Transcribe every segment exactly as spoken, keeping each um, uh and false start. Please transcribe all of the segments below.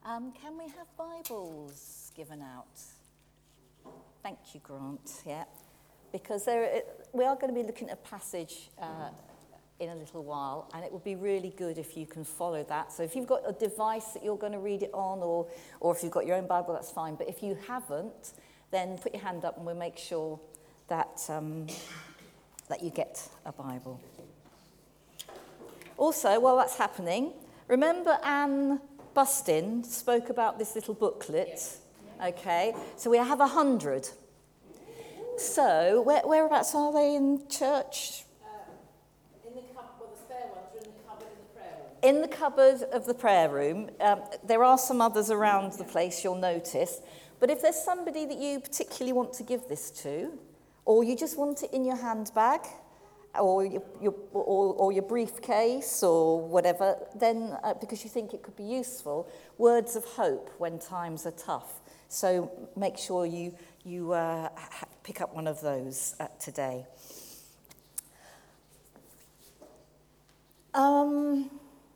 Um, can we have Bibles given out? Thank you, Grant. Yeah, because there, we are going to be looking at a passage uh, in a little while, and it would be really good if you can follow that. So if you've got a device that you're going to read it on, or or if you've got your own Bible, that's fine. But if you haven't, then put your hand up, and we'll make sure that um, that you get a Bible. Also, while that's happening, remember Anne Bustin spoke about this little booklet. Okay, so we have a hundred. So where, whereabouts are they in church? Uh, in the cupboard, well, the spare ones are in the cupboard in the prayer room. In the cupboard of the prayer room. Um, there are some others around the place, you'll notice. But if there's somebody that you particularly want to give this to, or you just want it in your handbag, or your, your, or, or your briefcase, or whatever, then uh, because you think it could be useful, words of hope when times are tough. So make sure you, you uh, ha- pick up one of those uh, today. Um,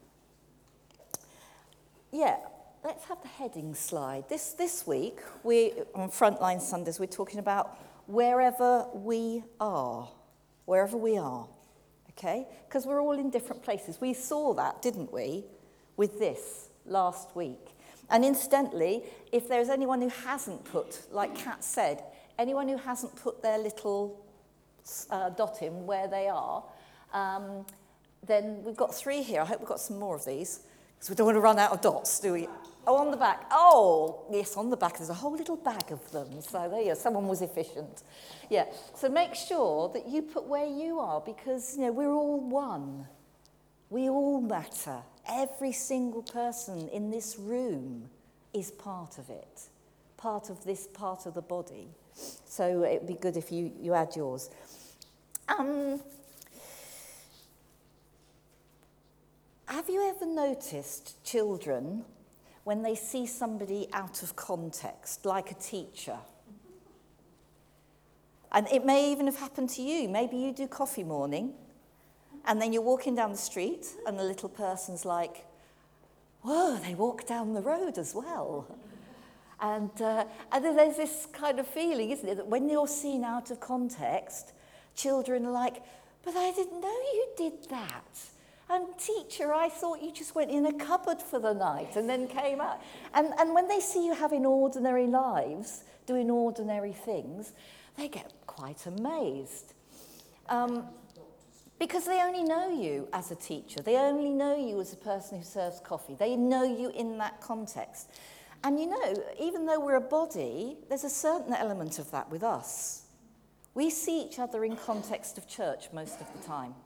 yeah, let's have the heading slide. This, this week, we on Frontline Sundays, we're talking about wherever we are. Wherever we are, okay? Because we're all in different places. We saw that, didn't we, with this last week. And incidentally, if there's anyone who hasn't put, like Kat said, anyone who hasn't put their little uh, dot in where they are, um, then we've got three here. I hope we've got some more of these, because we don't want to run out of dots, do we? Oh, on the back. Oh, yes, on the back. There's a whole little bag of them. So there you go. Someone was efficient. Yeah. So make sure that you put where you are, because, you know, we're all one. We all matter. Every single person in this room is part of it, part of this part of the body. So it'd be good if you, you add yours. Um, have you ever noticed children when they see somebody out of context, like a teacher? And it may even have happened to you. Maybe you do coffee morning, and then you're walking down the street, and the little person's like, whoa, they walk down the road as well. And, uh, and then there's this kind of feeling, isn't it, that when you're seen out of context, children are like, but I didn't know you did that. And teacher, I thought you just went in a cupboard for the night and then came out. And, and when they see you having ordinary lives, doing ordinary things, they get quite amazed. Um, because they only know you as a teacher. They only know you as a person who serves coffee. They know you in that context. And you know, even though we're a body, there's a certain element of that with us. We see each other in context of church most of the time.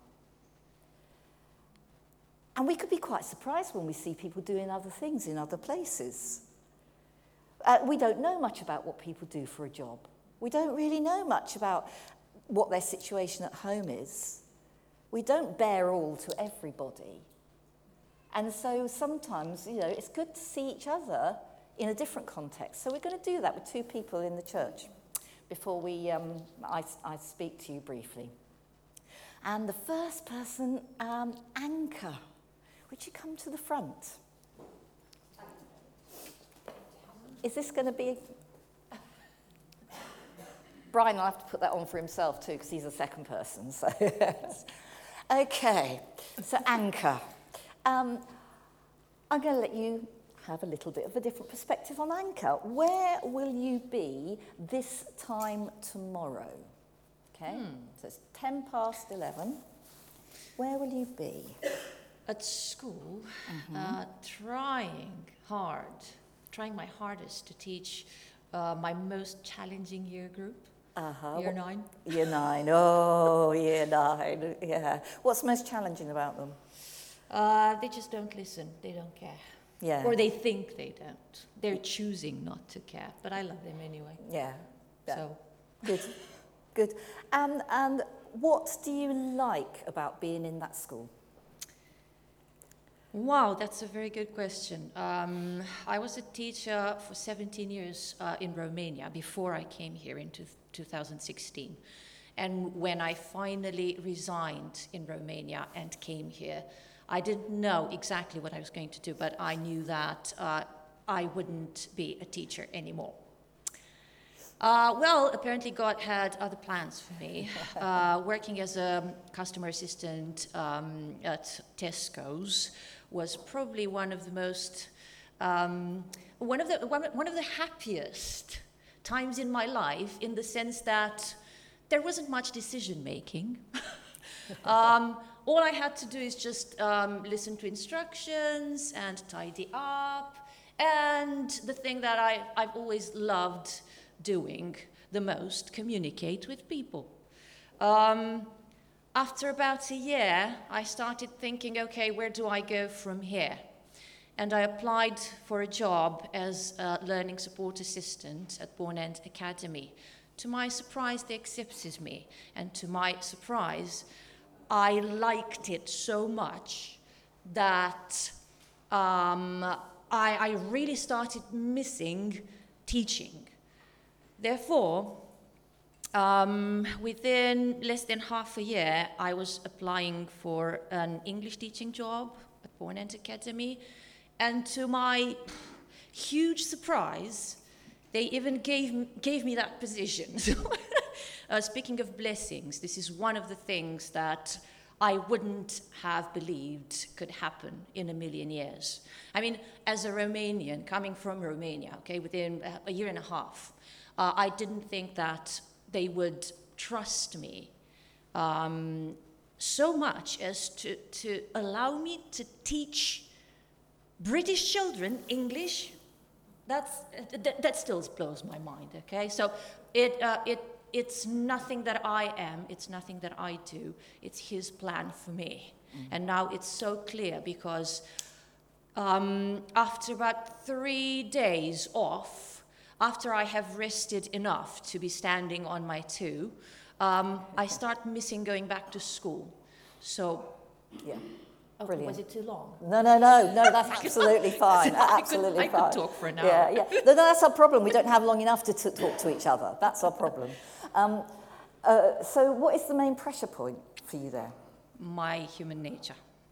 And we could be quite surprised when we see people doing other things in other places. Uh, we don't know much about what people do for a job. We don't really know much about what their situation at home is. We don't bear all to everybody. And so sometimes, you know, it's good to see each other in a different context. So we're going to do that with two people in the church before we um, I, I speak to you briefly. And the first person, um, Anchor. Would you come to the front? Is this going to be... Brian will have to put that on for himself too, because he's a second person. So, okay, so Anchor. Um, I'm going to let you have a little bit of a different perspective on Anchor. Where will you be this time tomorrow? Okay, hmm. So it's ten past eleven. Where will you be? At school, mm-hmm. uh, trying hard, trying my hardest to teach uh, my most challenging year group, uh-huh. year nine. Year nine, oh, year nine, yeah. What's most challenging about them? Uh, they just don't listen, they don't care. Yeah. Or they think they don't. They're choosing not to care, but I love them anyway. Yeah. yeah. So. Good, good. And, and what do you like about being in that school? Wow, that's a very good question. Um, I was a teacher for seventeen years uh, in Romania before I came here in two thousand sixteen. And when I finally resigned in Romania and came here, I didn't know exactly what I was going to do, but I knew that uh, I wouldn't be a teacher anymore. Uh, well, apparently God had other plans for me. Uh, working as a customer assistant um, at Tesco's was probably one of the most, um, one of the one, one of the happiest times in my life, in the sense that there wasn't much decision making. um, all I had to do is just um, listen to instructions and tidy up. And the thing that I, I've always loved doing the most, communicate with people. Um, after about a year, I started thinking, okay, where do I go from here? And I applied for a job as a learning support assistant at Born End Academy. To my surprise, they accepted me. And to my surprise, I liked it so much that um, I, I really started missing teaching. Therefore, um, within less than half a year, I was applying for an English teaching job at Born End Academy. And to my huge surprise, they even gave, gave me that position. So, uh, speaking of blessings, this is one of the things that I wouldn't have believed could happen in a million years. I mean, as a Romanian, coming from Romania, okay, within a year and a half, Uh, I didn't think that they would trust me um, so much as to, to allow me to teach British children English. That's, that, that still blows my mind, okay? So it, uh, it, it's nothing that I am, it's nothing that I do, it's his plan for me. Mm-hmm. And now it's so clear because um, after about three days off, after I have rested enough to be standing on my two, um, I start missing going back to school. So, yeah, oh, brilliant. Was it too long? No, no, no, no. That's absolutely fine. Absolutely I could, I fine. could talk for an hour. Yeah, yeah. No, no, that's our problem. We don't have long enough to t- talk to each other. That's our problem. Um, uh, so, what is the main pressure point for you there? My human nature.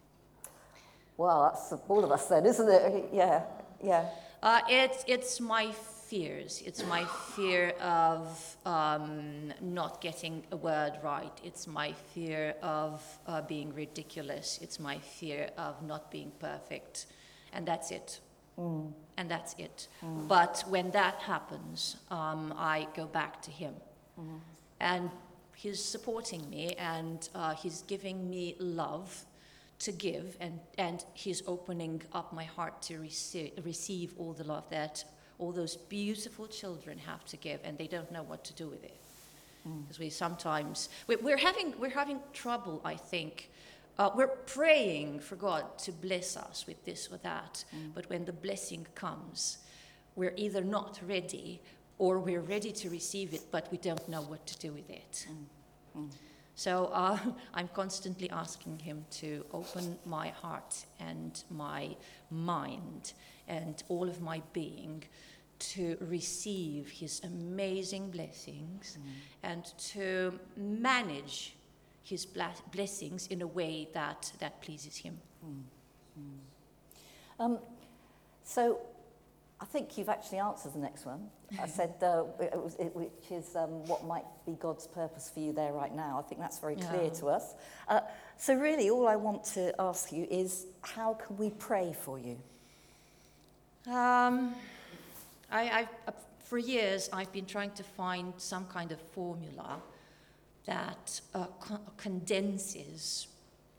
Well, that's all of us then, isn't it? Yeah, yeah. Uh, it's it's my fears. It's my fear of um, not getting a word right. It's my fear of uh, being ridiculous. It's my fear of not being perfect. And that's it. Mm. And that's it. Mm. But when that happens, um, I go back to him. Mm. And he's supporting me, and uh, he's giving me love to give, and, and he's opening up my heart to receive, receive all the love that all those beautiful children have to give, and they don't know what to do with it. Because mm. we sometimes, we're, we're, having, we're having trouble, I think. Uh, we're praying for God to bless us with this or that, mm. but when the blessing comes, we're either not ready, or we're ready to receive it, but we don't know what to do with it. Mm. Mm. So uh, I'm constantly asking him to open my heart and my mind and all of my being to receive his amazing blessings, mm. and to manage his bla- blessings in a way that, that pleases him. Mm. Mm. Um, so I think you've actually answered the next one. I said, uh, it was, it, which is um, what might be God's purpose for you there right now. I think that's very clear yeah. to us. Uh, so really, all I want to ask you is, how can we pray for you? Um, I, I've, uh, for years, I've been trying to find some kind of formula that uh, co- condenses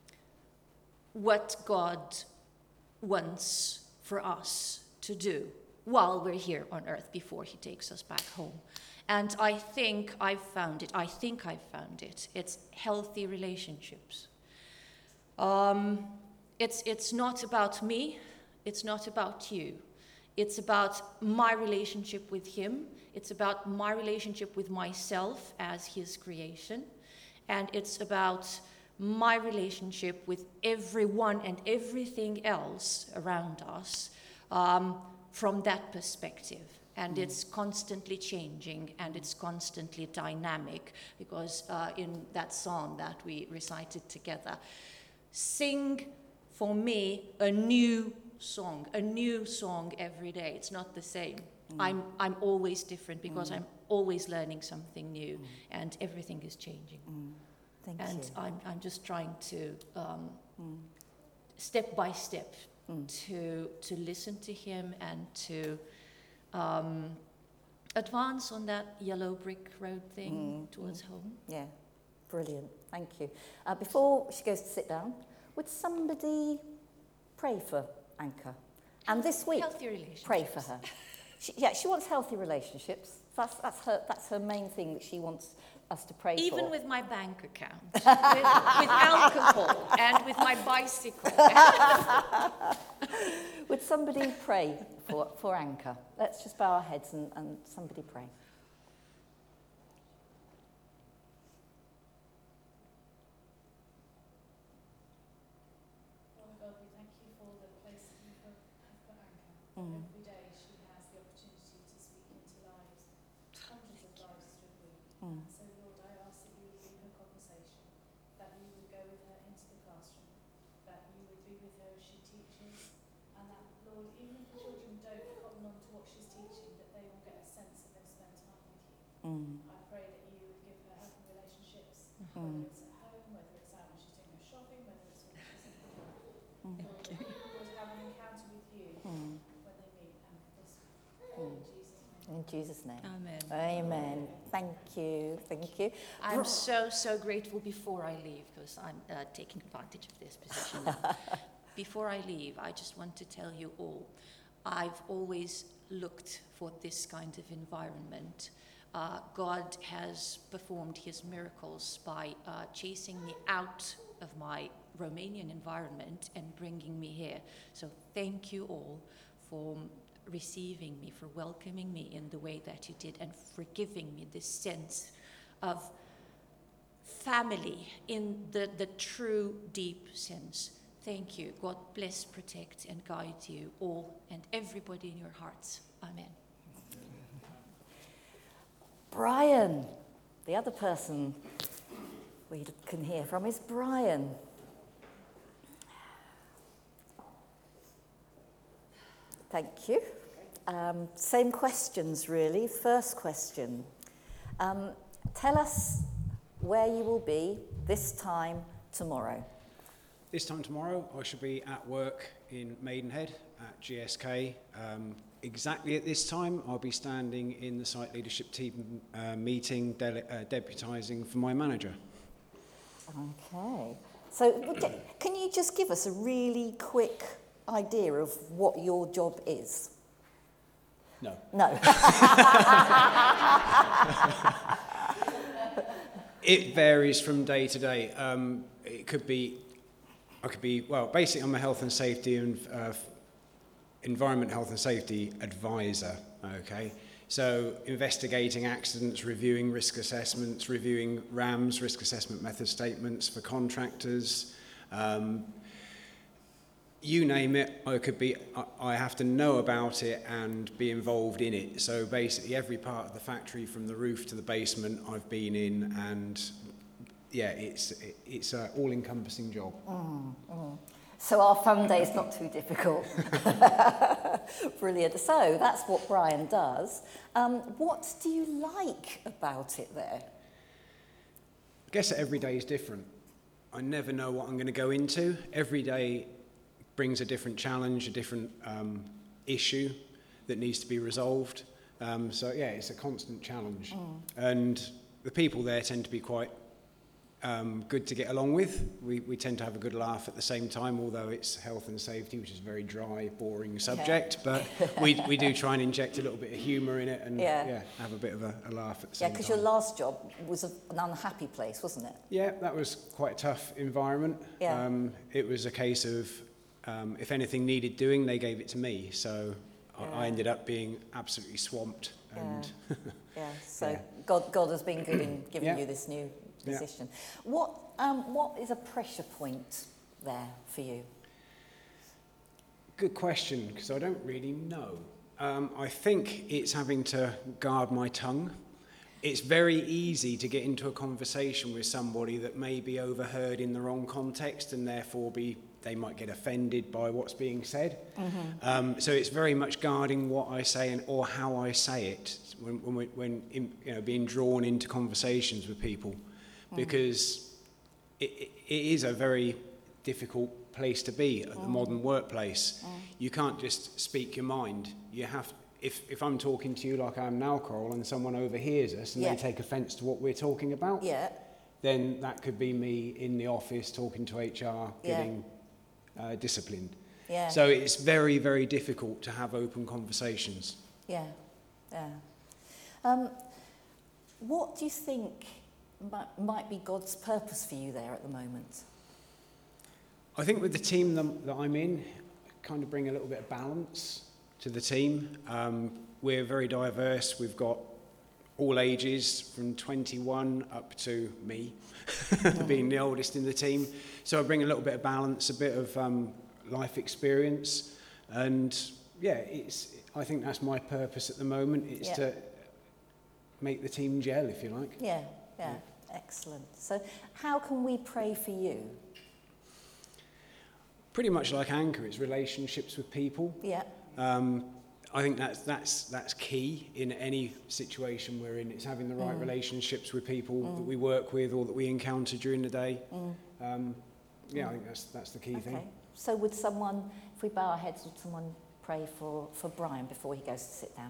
what God wants for us to do while we're here on earth before he takes us back home. And I think I've found it. I think I've found it. It's healthy relationships. Um, it's, it's not about me. It's not about you. It's about my relationship with him. It's about my relationship with myself as his creation. And it's about my relationship with everyone and everything else around us um, from that perspective. And mm. it's constantly changing, and it's constantly dynamic, because uh, in that song that we recited together, sing for me, a new song, a new song every day. It's not the same. Mm. I'm, I'm always different because mm. I'm always learning something new, mm. and everything is changing. Mm. Thank and you. I'm, I'm just trying to, um, mm. step by step, mm. to, to listen to him and to um, advance on that yellow brick road thing mm. towards mm. home. Yeah, brilliant. Thank you. Uh, before she goes to sit down, would somebody pray for Anka? And this week, healthy relationships. Pray for her. She, yeah, she wants healthy relationships. That's, that's, her, that's her main thing that she wants us to pray Even for. Even with my bank account, with, with alcohol, and with my bicycle. Would somebody pray for, for Anka? Let's just bow our heads and, and somebody pray. Mm. Every day she has the opportunity to speak into lives, hundreds of lives through the week. Mm. So Lord, I ask that you would be in her conversation, that you would go with her into the classroom, that you would be with her as she teaches, and that, Lord, even if the children don't cotton on to what she's teaching, that they will get a sense of them spend time with you. Mm. I pray that you would give her healthy relationships, mm. whether it's at home, whether it's out when she's doing her shopping, whether it's when she's in the car. Mm. Lord, that people would have an encounter with you. Mm. In Jesus' name. Amen. Amen. Thank you. Thank you. I'm so, so grateful before I leave, because I'm uh, taking advantage of this position now. Before I leave, I just want to tell you all, I've always looked for this kind of environment. Uh, God has performed his miracles by uh, chasing me out of my Romanian environment and bringing me here. So thank you all for receiving me, for welcoming me in the way that you did, and for giving me this sense of family in the, the true deep sense. Thank you. God bless, protect, and guide you all and everybody in your hearts. Amen. Brian, the other person we can hear from is Brian. Thank you. Um, same questions, really. First question. Um, tell us where you will be this time tomorrow. This time tomorrow, I shall be at work in Maidenhead at G S K. Um, exactly at this time, I'll be standing in the site leadership team uh, meeting, dele- uh, deputising for my manager. Okay. So can you just give us a really quick idea of what your job is? No. No. It varies from day to day. Um, it could be, I could be, well, basically I'm a health and safety and uh, environment health and safety advisor, okay? So investigating accidents, reviewing risk assessments, reviewing R A Ms, risk assessment method statements for contractors, um, you name it. I could be, I have to know about it and be involved in it. So basically every part of the factory from the roof to the basement I've been in, and yeah, it's it's an all-encompassing job. Mm, mm. So our fun day is not too difficult. Brilliant. So that's what Brian does. Um, what do you like about it there? I guess every day is different. I never know what I'm going to go into. Every day brings a different challenge, a different um, issue that needs to be resolved. Um, so yeah, it's a constant challenge. Mm. And the people there tend to be quite um, good to get along with. We, we tend to have a good laugh at the same time, although it's health and safety, which is a very dry, boring subject. Yeah. But we, we do try and inject a little bit of humour in it and yeah. Yeah, have a bit of a, a laugh at the same time. Yeah, because time. your last job was a, an unhappy place, wasn't it? Yeah, that was quite a tough environment. Yeah. Um, it was a case of Um, if anything needed doing, they gave it to me. So yeah. I, I ended up being absolutely swamped. And yeah. yeah. So yeah. God, God has been good in giving yeah. you this new position. Yeah. What, um, what is a pressure point there for you? Good question, because I don't really know. Um, I think it's having to guard my tongue. It's very easy to get into a conversation with somebody that may be overheard in the wrong context and therefore be they might get offended by what's being said. Mm-hmm. Um, so it's very much guarding what I say and or how I say it when when, we, when in, you know, being drawn into conversations with people, mm. because it, it, it is a very difficult place to be at mm. the modern workplace. Mm. You can't just speak your mind. You have. If if I'm talking to you like I'm now, Coral, and someone overhears us and yeah. they take offence to what we're talking about, yeah. then that could be me in the office talking to H R, getting. Yeah. Uh, disciplined. Yeah. So it's very, very difficult to have open conversations. Yeah, yeah. Um, what do you think might, might be God's purpose for you there at the moment? I think with the team that, that I'm in, kind of bring a little bit of balance to the team. Um, we're very diverse. We've got all ages from twenty-one up to me, being the oldest in the team. So I bring a little bit of balance, a bit of um, life experience, and yeah, it's. I think that's my purpose at the moment. It's yeah. to make the team gel, if you like. Yeah, yeah, yeah, excellent. So, how can we pray for you? Pretty much like Anchor, it's relationships with people. Yeah. Um, I think that's that's that's key in any situation we're in. It's having the right mm. relationships with people mm. that we work with or that we encounter during the day. Mm. Um, yeah, mm. I think that's that's the key okay. thing. So would someone, if we bow our heads, would someone pray for, for Brian before he goes to sit down?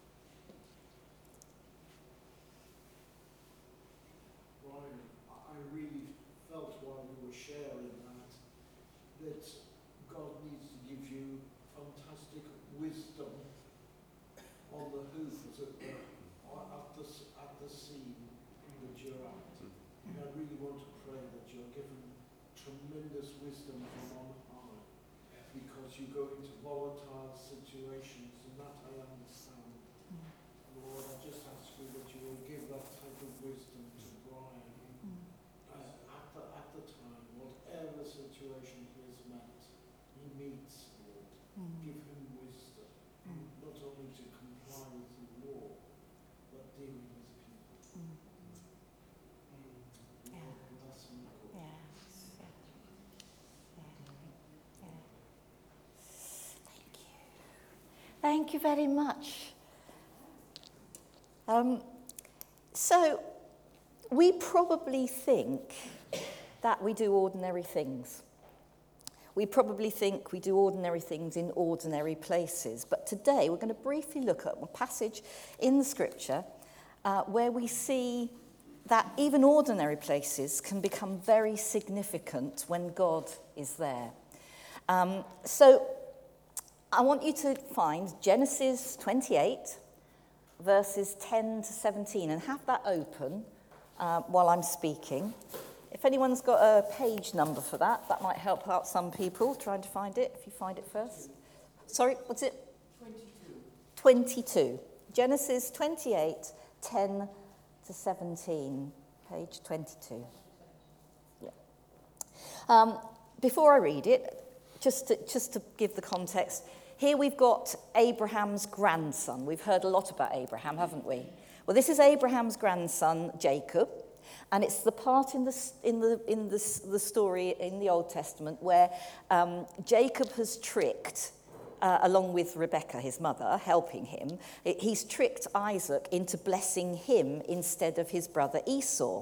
Brian, I really felt while you were sharing that, that God needs to give you fantastic wisdom on the hoof, as it were, or at the, at the scene that you're at. And I really want to pray that you're given tremendous wisdom from on high, because you go into volatile situations, and that I understand. Mm. Lord, I just ask you that you will give that type of wisdom to Brian mm. uh, at, the, at the time, whatever situation he has met, he meets, Lord. Mm. Give him wisdom, mm. not only to comply with the law, but dealing with people. Mm. Mm. Yeah. Lord, that's my call. Yeah. Yeah. Thank you. Thank you very much. Um, so, we probably think that we do ordinary things. We probably think we do ordinary things in ordinary places. But today we're going to briefly look at a passage in the scripture uh, where we see that even ordinary places can become very significant when God is there. Um, so I want you to find Genesis twenty-eight, verses ten to seventeen, and have that open uh, while I'm speaking. If anyone's got a page number for that, that might help out some people trying to find it, if you find it first. Sorry, what's it? twenty-two. twenty-two. Genesis twenty-eight, ten to seventeen, page twenty-two. Yeah. Um, before I read it, just to, just to give the context, here we've got Abraham's grandson. We've heard a lot about Abraham, haven't we? Well, this is Abraham's grandson, Jacob. And it's the part in the in the in the, the story in the Old Testament where um, Jacob has tricked, uh, along with Rebekah, his mother, helping him. He's tricked Isaac into blessing him instead of his brother Esau.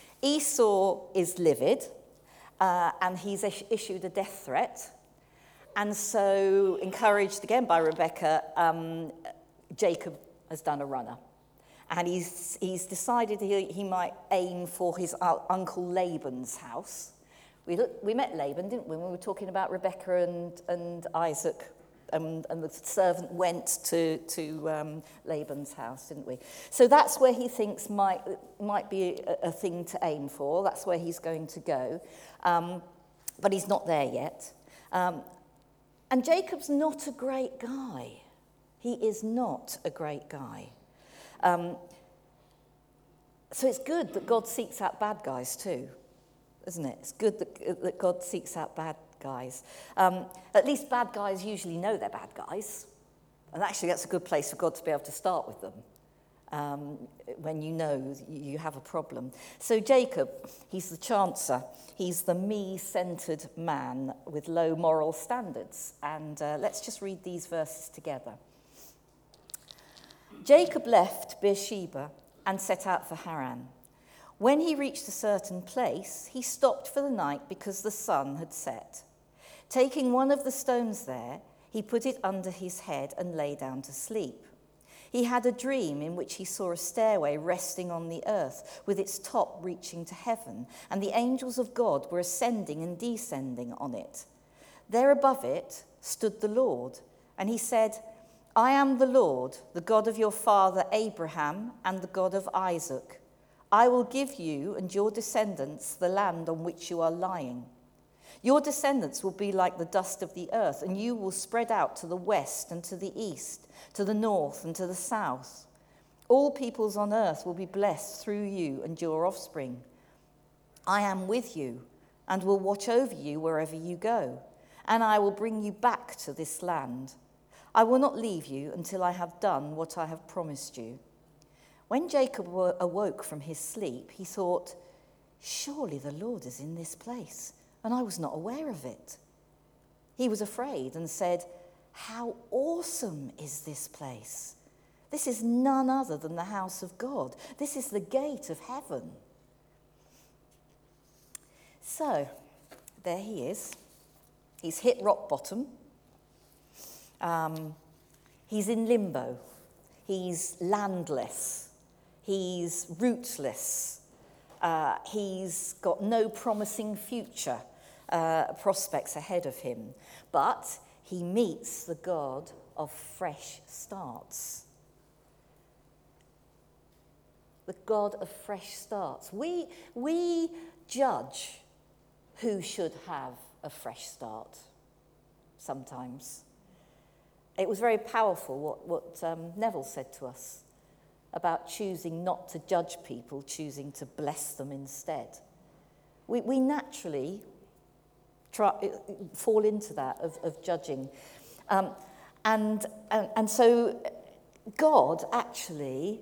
Esau is livid, uh, and he's issued a death threat. And so, encouraged again by Rebekah, um, Jacob has done a runner. And he's he's decided he, he might aim for his uh, uncle Laban's house. We look, we met Laban, didn't we, when we were talking about Rebekah and, and Isaac, um, and the servant went to, to um, Laban's house, didn't we? So that's where he thinks might, might be a, a thing to aim for. That's where he's going to go. Um, but he's not there yet. Um, and Jacob's not a great guy. He is not a great guy. Um, so it's good that God seeks out bad guys too, isn't it? It's good that, that God seeks out bad guys. Um, at least bad guys usually know they're bad guys. And actually that's a good place for God to be able to start with them. um, when you know you have a problem. So Jacob, he's the chancer. He's the me-centered man with low moral standards. And uh, let's just read these verses together. Jacob left Beersheba and set out for Haran. When he reached a certain place, he stopped for the night because the sun had set. Taking one of the stones there, he put it under his head and lay down to sleep. He had a dream in which he saw a stairway resting on the earth, with its top reaching to heaven, and the angels of God were ascending and descending on it. There above it stood the Lord, and he said, I am the Lord, the God of your father Abraham and the God of Isaac. I will give you and your descendants the land on which you are lying. Your descendants will be like the dust of the earth, and you will spread out to the west and to the east, to the north and to the south. All peoples on earth will be blessed through you and your offspring. I am with you and will watch over you wherever you go, and I will bring you back to this land. I will not leave you until I have done what I have promised you. When Jacob awoke from his sleep, he thought, surely the Lord is in this place, and I was not aware of it. He was afraid and said, how awesome is this place? This is none other than the house of God. This is the gate of heaven. So, there he is. He's hit rock bottom. Um, he's in limbo. He's landless. He's rootless. Uh, he's got no promising future uh, prospects ahead of him. But he meets the God of fresh starts. The God of fresh starts. We, we judge who should have a fresh start sometimes. It was very powerful what, what um, Neville said to us about choosing not to judge people, choosing to bless them instead. We, we naturally try, fall into that of, of judging. Um, and, and, and so God actually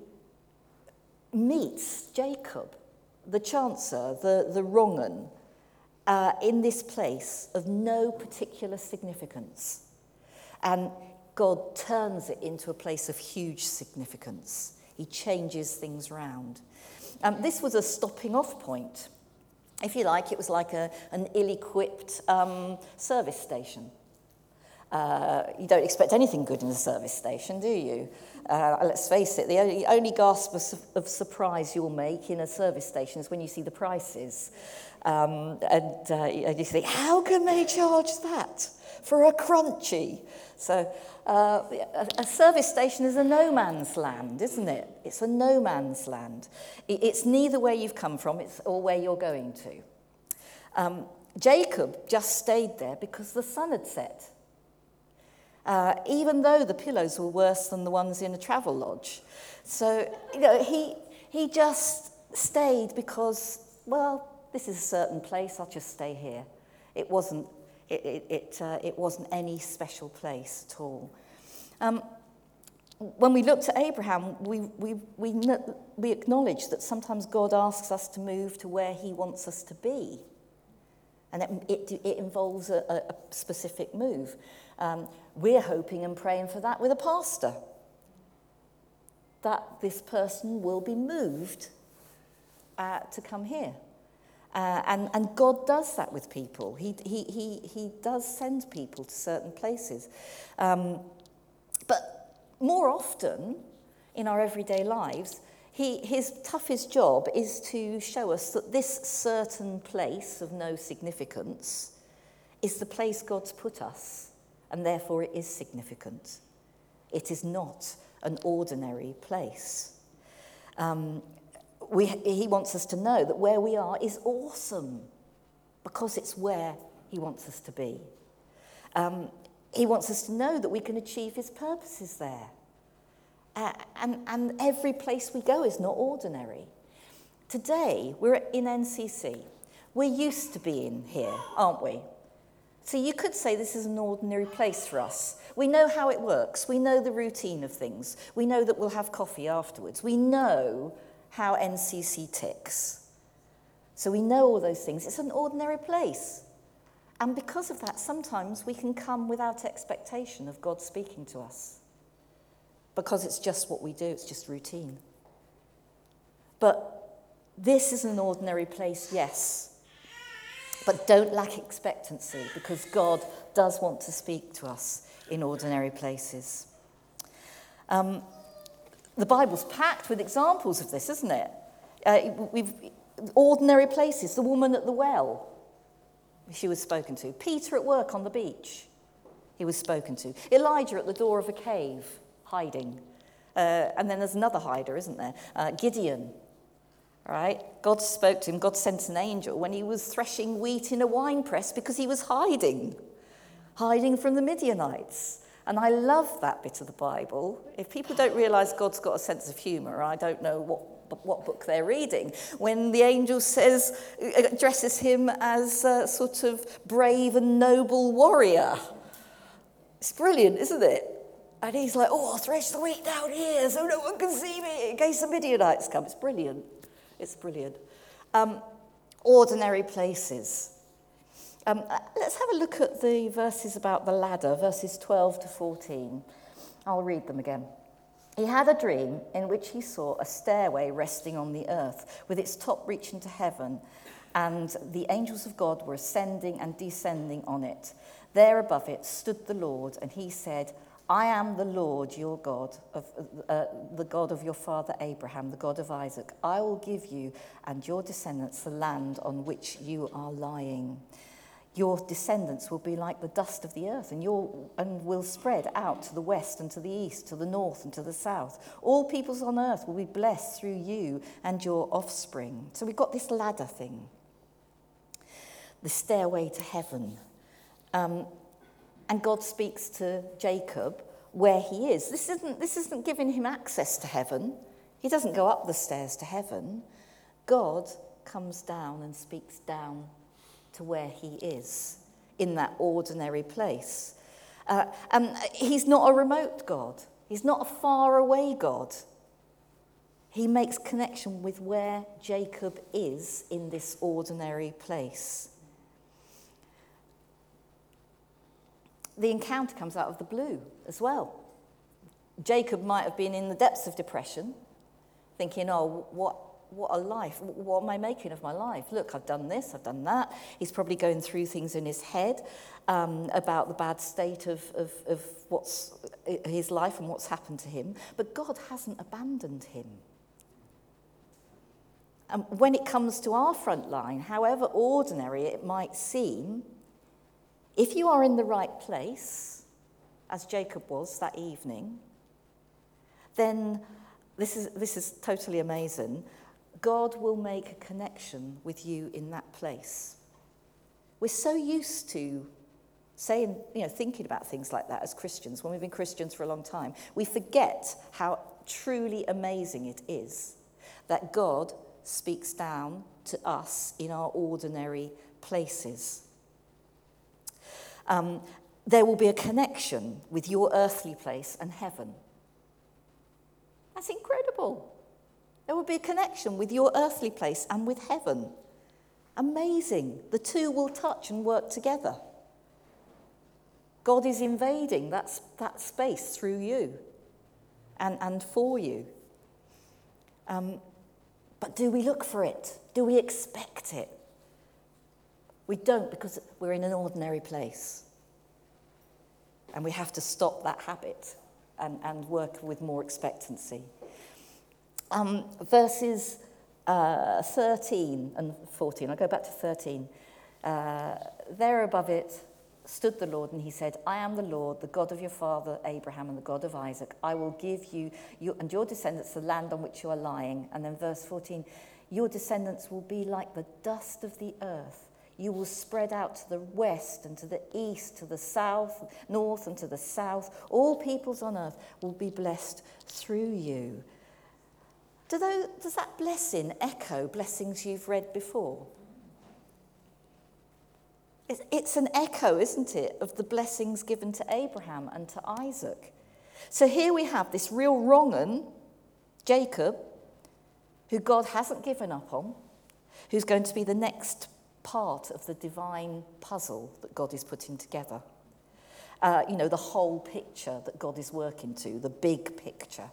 meets Jacob, the chancer, the, the wrong 'un, uh, in this place of no particular significance. And God turns it into a place of huge significance. He changes things round. Um, this was a stopping off point. If you like, it was like a, an ill-equipped um, service station. Uh, you don't expect anything good in a service station, do you? Uh, let's face it, the only, only gasp of, su- of surprise you'll make in a service station is when you see the prices. Um, and, uh, and you think, how can they charge that for a crunchy? So uh, a, a service station is a no man's land, isn't it? It's a no man's land. It, it's neither where you've come from it's or where you're going to. Um, Jacob just stayed there because the sun had set. Uh, even though the pillows were worse than the ones in a travel lodge. So, you know, he he just stayed because, well, this is a certain place, I'll just stay here. It wasn't it it it, uh, it wasn't any special place at all. Um, when we looked at Abraham, we we we we acknowledged that sometimes God asks us to move to where he wants us to be. And it, it, it involves a, a specific move. Um, we're hoping and praying for that with a pastor. That this person will be moved uh, to come here. Uh, and, and God does that with people. He, he, he, he does send people to certain places. Um, but more often, in our everyday lives, He, his toughest job is to show us that this certain place of no significance is the place God's put us, and therefore it is significant. It is not an ordinary place. Um, we, he wants us to know that where we are is awesome, because it's where he wants us to be. Um, he wants us to know that we can achieve his purposes there. Uh, and, and every place we go is not ordinary. Today, we're in N C C. We're used to being here, aren't we? So you could say this is an ordinary place for us. We know how it works. We know the routine of things. We know that we'll have coffee afterwards. We know how N C C ticks. So we know all those things. It's an ordinary place. And because of that, sometimes we can come without expectation of God speaking to us. Because it's just what we do. It's just routine. But this is an ordinary place, yes. But don't lack expectancy, because God does want to speak to us in ordinary places. Um, the Bible's packed with examples of this, isn't it? Uh, we've ordinary places. The woman at the well, she was spoken to. Peter at work on the beach, he was spoken to. Elijah at the door of a cave, hiding. Uh, and then there's another hider, isn't there? Uh, Gideon. Right? God spoke to him. God sent an angel when he was threshing wheat in a wine press because he was hiding, hiding from the Midianites. And I love that bit of the Bible. If people don't realise God's got a sense of humour, I don't know what, what book they're reading. When the angel says, addresses him as a sort of brave and noble warrior. It's brilliant, isn't it? And he's like, oh, I'll thresh the wheat down here so no one can see me in case the Midianites come. It's brilliant. It's brilliant. Um, ordinary places. Um, let's have a look at the verses about the ladder, verses twelve to fourteen. I'll read them again. He had a dream in which he saw a stairway resting on the earth, with its top reaching to heaven, and the angels of God were ascending and descending on it. There above it stood the Lord, and he said, I am the Lord your God, of, uh, the God of your father Abraham, the God of Isaac. I will give you and your descendants the land on which you are lying. Your descendants will be like the dust of the earth, and, your, and will spread out to the west and to the east, to the north and to the south. All peoples on earth will be blessed through you and your offspring. So we've got this ladder thing, the stairway to heaven. Um, And God speaks to Jacob where he is. This isn't, this isn't giving him access to heaven. He doesn't go up the stairs to heaven. God comes down and speaks down to where he is, in that ordinary place. Uh, and he's not a remote God. He's not a far-away God. He makes connection with where Jacob is in this ordinary place. The encounter comes out of the blue as well. Jacob might have been in the depths of depression, thinking, oh, what, what a life. What am I making of my life? Look, I've done this, I've done that. He's probably going through things in his head um, about the bad state of, of, of what's his life and what's happened to him. But God hasn't abandoned him. And when it comes to our front line, however ordinary it might seem, if you are in the right place, as Jacob was that evening, then this is, this is totally amazing. God will make a connection with you in that place. We're so used to saying, you know, thinking about things like that as Christians, when we've been Christians for a long time. We forget how truly amazing it is that God speaks down to us in our ordinary places. Um, there will be a connection with your earthly place and heaven. That's incredible. There will be a connection with your earthly place and with heaven. Amazing. The two will touch and work together. God is invading that, that space through you and, and for you. Um, but do we look for it? Do we expect it? We don't, because we're in an ordinary place. And we have to stop that habit and, and work with more expectancy. Um, verses uh, thirteen and fourteen, I'll go back to thirteen. Uh, there above it stood the Lord, and he said, I am the Lord, the God of your father Abraham and the God of Isaac. I will give you, you and your descendants the land on which you are lying. And then verse fourteen, your descendants will be like the dust of the earth. You will spread out to the west and to the east, to the south, north and to the south. All peoples on earth will be blessed through you. Do those, does that blessing echo blessings you've read before? It's, it's an echo, isn't it, of the blessings given to Abraham and to Isaac. So here we have this real wrong-un, Jacob, who God hasn't given up on, who's going to be the next part of the divine puzzle that God is putting together. Uh, you know, the whole picture that God is working to, the big picture.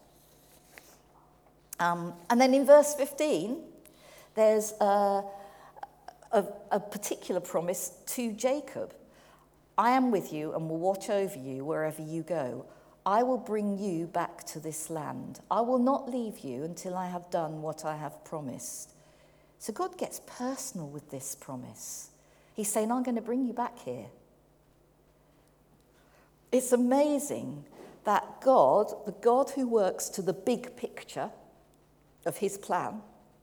Um, and then in verse fifteen, there's a, a, a particular promise to Jacob. I am with you and will watch over you wherever you go. I will bring you back to this land. I will not leave you until I have done what I have promised. So God gets personal with this promise. He's saying, I'm going to bring you back here. It's amazing that God, the God who works to the big picture of his plan,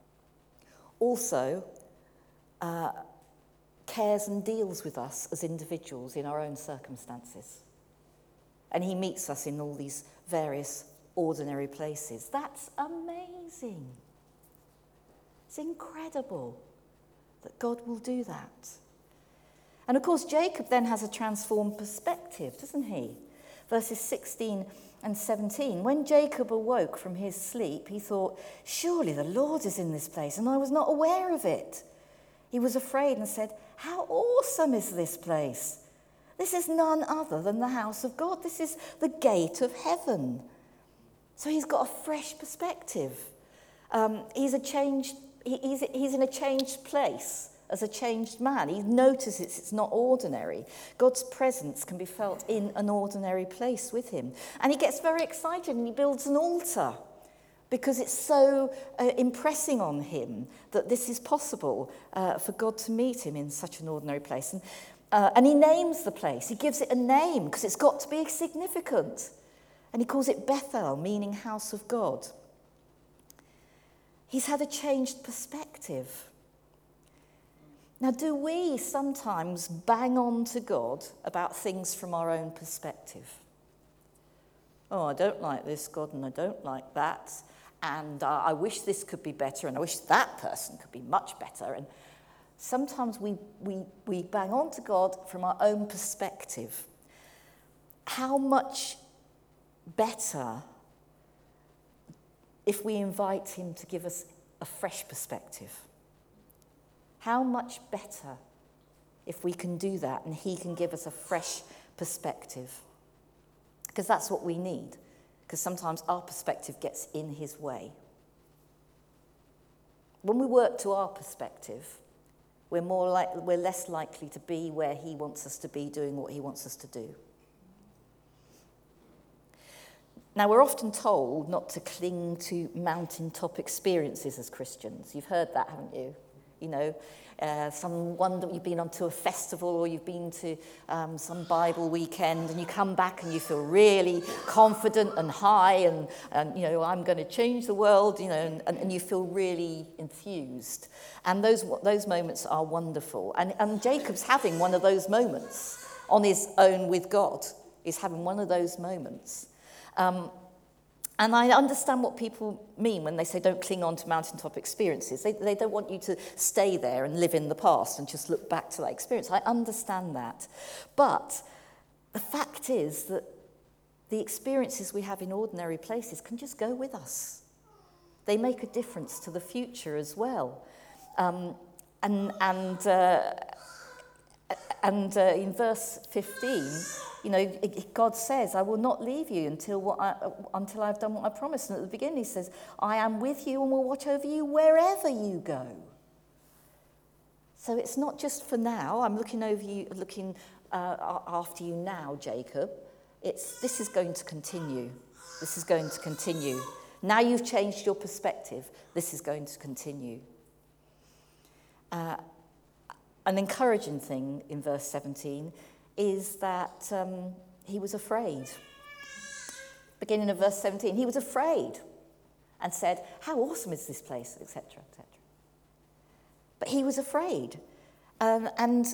also uh, cares and deals with us as individuals in our own circumstances. And he meets us in all these various ordinary places. That's amazing. It's incredible that God will do that. And of course, Jacob then has a transformed perspective, doesn't he? Verses sixteen and seventeen. When Jacob awoke from his sleep, he thought, surely the Lord is in this place, and I was not aware of it. He was afraid and said, how awesome is this place? This is none other than the house of God. This is the gate of heaven. So he's got a fresh perspective. Um, he's a changed, he, he's, he's in a changed place as a changed man. He notices it's not ordinary. God's presence can be felt in an ordinary place with him. And he gets very excited and he builds an altar because it's so uh, impressing on him that this is possible uh, for God to meet him in such an ordinary place. And, uh, and he names the place. He gives it a name because it's got to be significant. And he calls it Bethel, meaning house of God. He's had a changed perspective. Now, do we sometimes bang on to God about things from our own perspective? Oh, I don't like this, God, and I don't like that. And uh, I wish this could be better, and I wish that person could be much better. And sometimes we, we, we bang on to God from our own perspective. How much better if we invite him to give us a fresh perspective? How much better if we can do that and he can give us a fresh perspective? Because that's what we need. Because sometimes our perspective gets in his way. When we work to our perspective, we're more like, we're less likely to be where he wants us to be, doing what he wants us to do. Now, we're often told not to cling to mountaintop experiences as Christians. You've heard that, haven't you? You know, uh, some wonder you've been onto a festival or you've been to um, some Bible weekend and you come back and you feel really confident and high and, and you know, I'm going to change the world, you know, and, and you feel really enthused. And those those moments are wonderful. And, and Jacob's having one of those moments on his own with God. He's having one of those moments. Um, And I understand what people mean when they say don't cling on to mountaintop experiences. They, they don't want you to stay there and live in the past and just look back to that experience. I understand that. But the fact is that the experiences we have in ordinary places can just go with us. They make a difference to the future as well. Um, and and, uh, and uh, in verse fifteen... You know, God says, I will not leave you until what I, until I've done what I promised. And at the beginning he says, I am with you and will watch over you wherever you go. So it's not just for now. I'm looking over you, looking uh, after you now, Jacob. It's this is going to continue. This is going to continue. Now you've changed your perspective. This is going to continue. Uh, an encouraging thing in verse seventeen is that um, he was afraid. Beginning of verse seventeen, he was afraid and said, how awesome is this place, et cetera, et cetera. But he was afraid. Um, and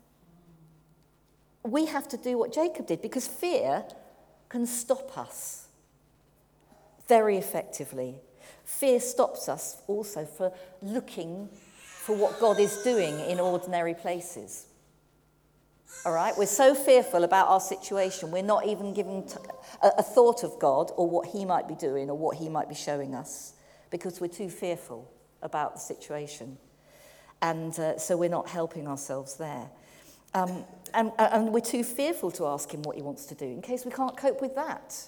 we have to do what Jacob did, because fear can stop us very effectively. Fear stops us also for looking for what God is doing in ordinary places. All right? We're so fearful about our situation, we're not even giving t- a, a thought of God or what he might be doing or what he might be showing us, because we're too fearful about the situation. And uh, so we're not helping ourselves there. Um, and, and we're too fearful to ask him what he wants to do in case we can't cope with that.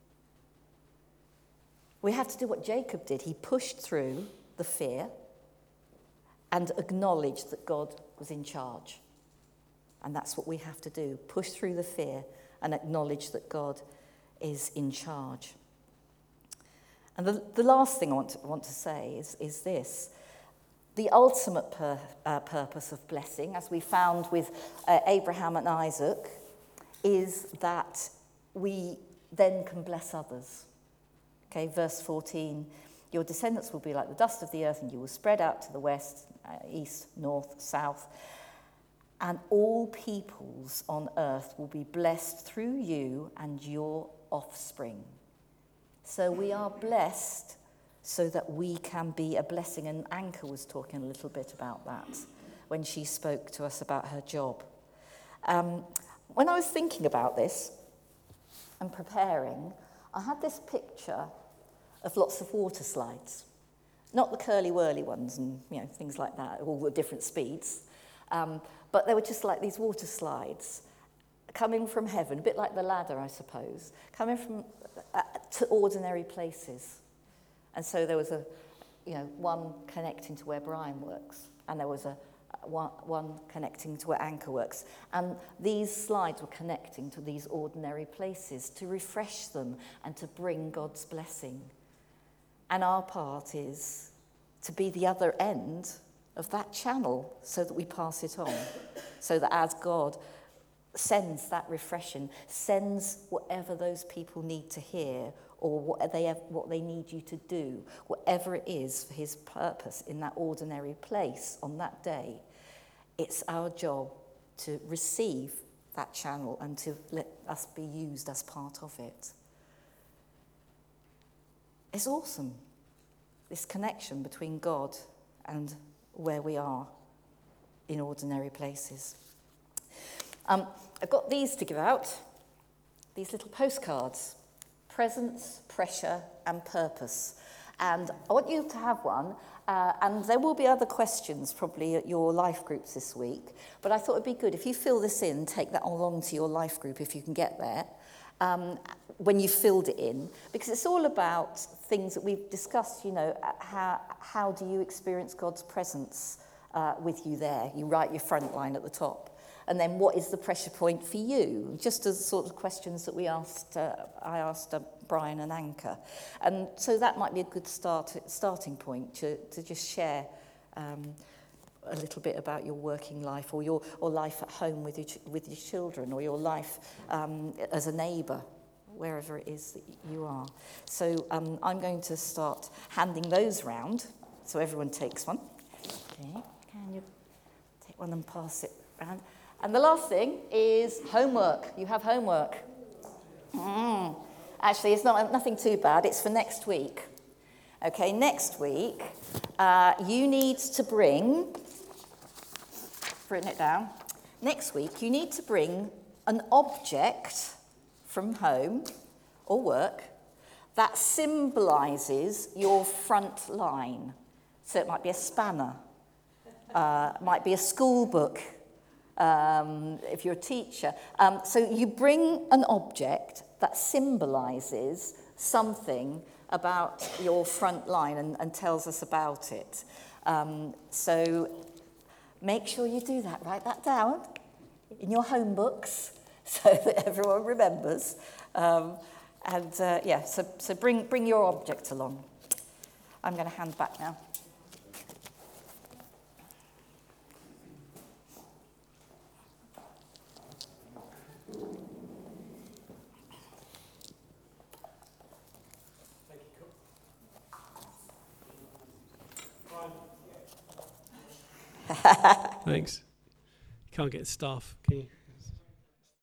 We have to do what Jacob did. He pushed through the fear and acknowledged that God was in charge. And that's what we have to do, push through the fear and acknowledge that God is in charge. And the, the last thing I want to, want to say is, is this. The ultimate pur, uh, purpose of blessing, as we found with uh, Abraham and Isaac, is that we then can bless others. Okay, verse fourteen, your descendants will be like the dust of the earth, and you will spread out to the west, uh, east, north, south, and all peoples on earth will be blessed through you and your offspring. So we are blessed so that we can be a blessing. And Anka was talking a little bit about that when she spoke to us about her job. Um, when I was thinking about this and preparing, I had this picture of lots of water slides. Not the curly-whirly ones and you know things like that, all at different speeds. Um, but they were just like these water slides coming from heaven, a bit like the ladder, I suppose, coming from uh, to ordinary places. And so there was a, you know, one connecting to where Brian works, and there was a one, one connecting to where Anka works. And these slides were connecting to these ordinary places to refresh them and to bring God's blessing. And our part is to be the other end of that channel so that we pass it on, so that as God sends that refreshing, sends whatever those people need to hear or what they have, what they need you to do, whatever it is for his purpose in that ordinary place on that day, it's our job to receive that channel and to let us be used as part of it. It's awesome, this connection between God and where we are in ordinary places. Um, I've got these to give out, these little postcards, presence, pressure and purpose. And I want you to have one, uh, and there will be other questions probably at your life groups this week, but I thought it'd be good if you fill this in, take that along to your life group if you can get there, um, when you've filled it in, because it's all about things that we've discussed, you know, how, how do you experience God's presence uh, with you there? You write your front line at the top. And then what is the pressure point for you? Just as the sort of questions that we asked, uh, I asked uh, Brian and Anka. And so that might be a good start starting point to, to just share um, a little bit about your working life or your or life at home with your, ch- with your children or your life um, as a neighbour, wherever it is that you are. So um, I'm going to start handing those round. So everyone takes one. Okay, can you take one and pass it round? And the last thing is homework. You have homework. Mm. Actually, it's not nothing too bad. It's for next week. Okay, next week, uh, you need to bring, written it down, next week you need to bring an object from home or work that symbolises your front line. So it might be a spanner, uh, might be a school book, Um, if you're a teacher. Um, so you bring an object that symbolises something about your front line and, and tells us about it. Um, so make sure you do that. Write that down in your home books so that everyone remembers. Um, and uh, yeah, so, so bring, bring your object along. I'm going to hand back now. Thanks. You can't get staff, can you?